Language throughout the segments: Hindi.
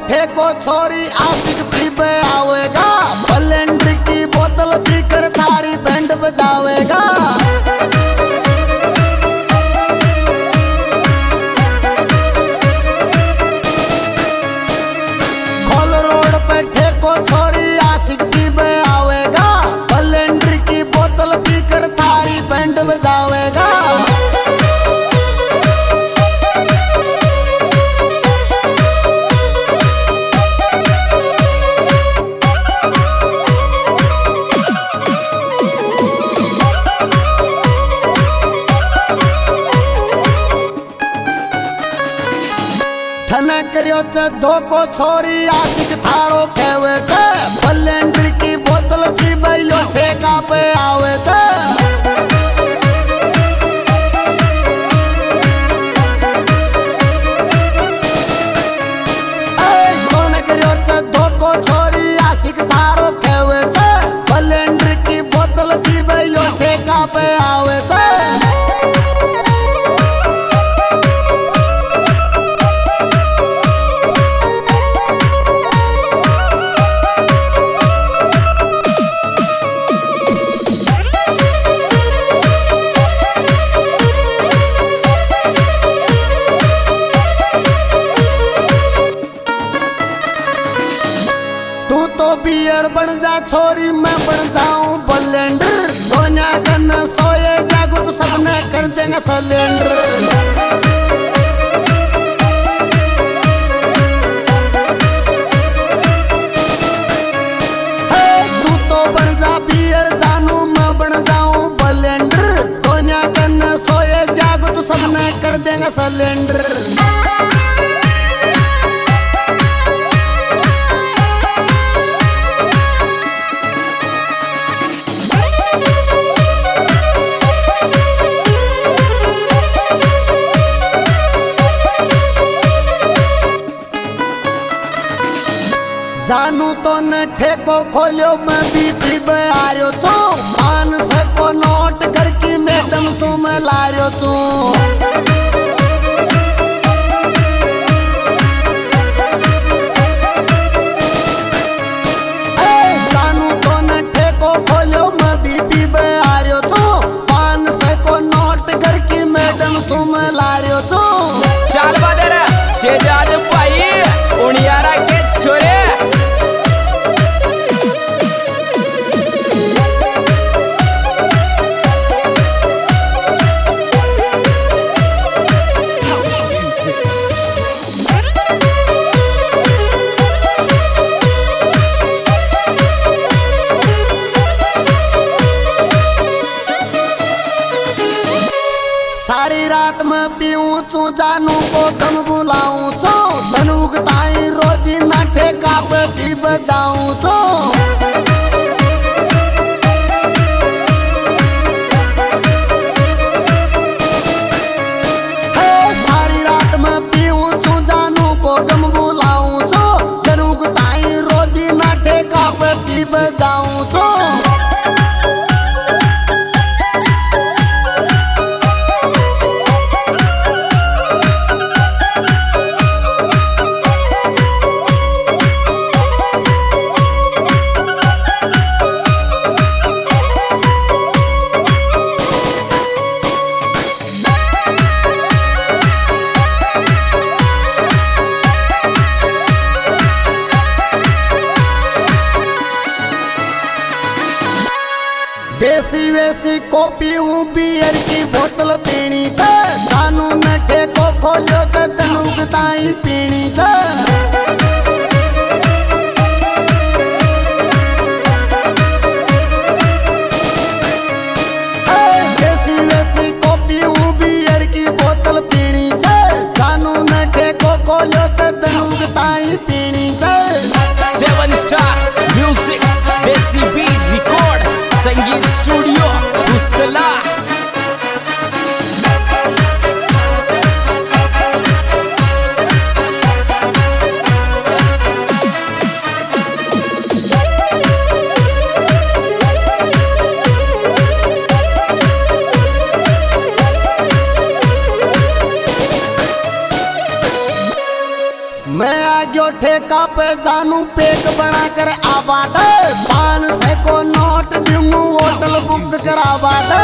ठेको छोरी आशिक पीबे आवेगा, ब्लेंडर की बोतल पीकर थारी बैंड बजावेगा। खोल रोड पे ठेको छोरी आशिक पीबे आवेगा, ब्लेंडर की बोतल पीकर थारी बैंड बजावेगा। थने करियो छे धोखो छोरी आशिक थारो खेवे छे, ब्लेंडर की बोतल पीबे यो ठेका पे आवे छे। थने करियो छे धोखो छोरी आशिक थारो खेवे छे, ब्लेंडर की बोतल पीबे यो ठेका पे आवे छे। तू तो बियर बन जा छोरी, मैं बन जाऊं ब्लेंडर। दोनिया गन सोए जागो तो सबने कर देंगे सिलेंडर। तू तो बन जा बियर जानू, मैं बन जाऊं ब्लेंडर। दोनिया गन सोए जागो तो सबने कर देंगे सिलेंडर। जानू तो न ठेको खोलियो, मैं भी पीबे आ रह्यो छू। 500 को नोट करके मैडम सु मैं ला रह्यो छू। जानू तो न ठेको खोलियो, मैं भी पीबे आ रह्यो छू। 500 को नोट करके मैडम सु मैं ला रह्यो छू। चाल बादर शेजाद पाई उनियारा के छोरे। सारी रात में पीऊं छू, जानू को कम बुलाऊं छू। धनुक ताई रोजी ना ठेका पे पी बजाऊं छू। सारी रात में पीऊं छू, जानू को कम बुलाऊं छू। धनुक ताई रोजी ना ठेका पे पी बजाऊं छू। देसी वेसी कॉपी हूँ, बियर की बोतल पीनी छे। जानू न ठेको खोलियो छे, तनुक ताई पीनी छे। देसी वेसी कॉपी हूँ, बियर की बोतल पीनी छे। जानू न ठेको खोलियो छे, तनुक ताई पीनी छे। 7 star music desi beat record Sangeet studio Pustala. मैं आ गयो ठेका पे जानू पेक बना कर आबाद 500 को नोट दूंगू होटल बुक करावा दे।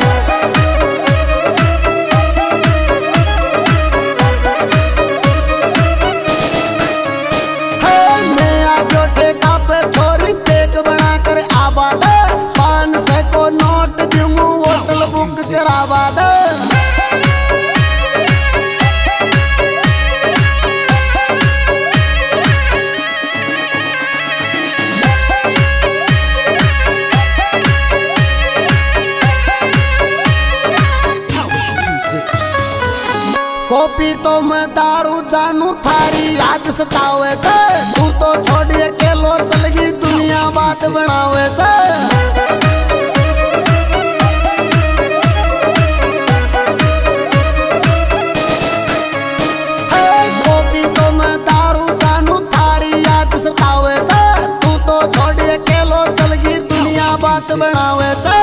मैं आजो ठेका पे छोरी पेक बना कर आबाद 500 को नोट दूंगू होटल बुक करावा दे। कॉपी तो मैं दारू जानू थारी याद सतावे छे तू तो छोड़िए केलो चल गई दुनिया बात बनावे छे। कॉपी तो मैं दारू जानू थारी याद सतावे छे तू तो छोड़िए केलो चल गई दुनिया बात बनावे छे।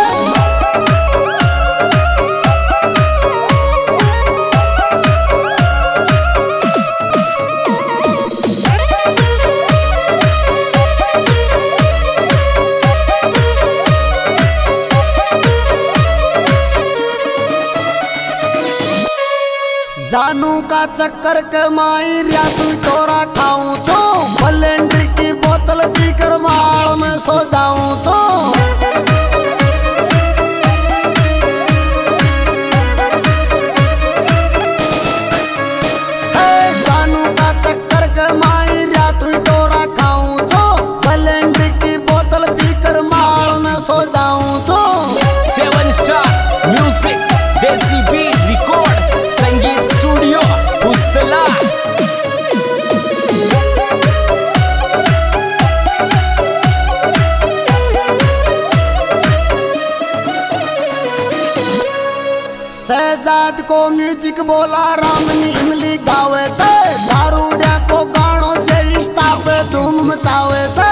जानू का चक्कर के माई रिया तू तोरा खाऊं छो ब्लेंडर की बोतल पीकर माल में सो जाऊं छो। जानू का चक्कर के माई रिया तू तोरा खाऊं छो ब्लेंडर की बोतल पीकर माल में सो जाऊं छो। 7 star music desi beat record Sangeet studio Pustala. Shahzad को म्यूजिक बोला रामनी इमली गावे छे दारूडिया को गानो छे इंस्टा पे धूम मचावे छे।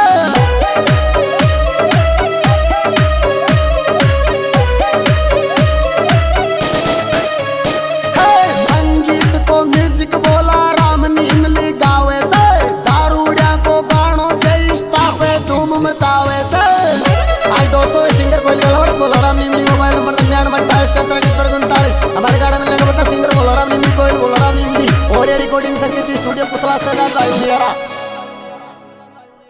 म्यूजिक बोला रामनी इमली गावे छे दारूडिया को गानो छे इंस्टा पे धूम मचावे छे। आज दोस्तों सिंगर कोयल गलवर्स बोला राम इमली मोबाइल नंबर 9928 हमारे गाड़ा में लगा बता सिंगर बोला राम इमली कोयल बोला राम इमली और ये रिकॉर्डिंग संगीत स्टूडियो पुतला से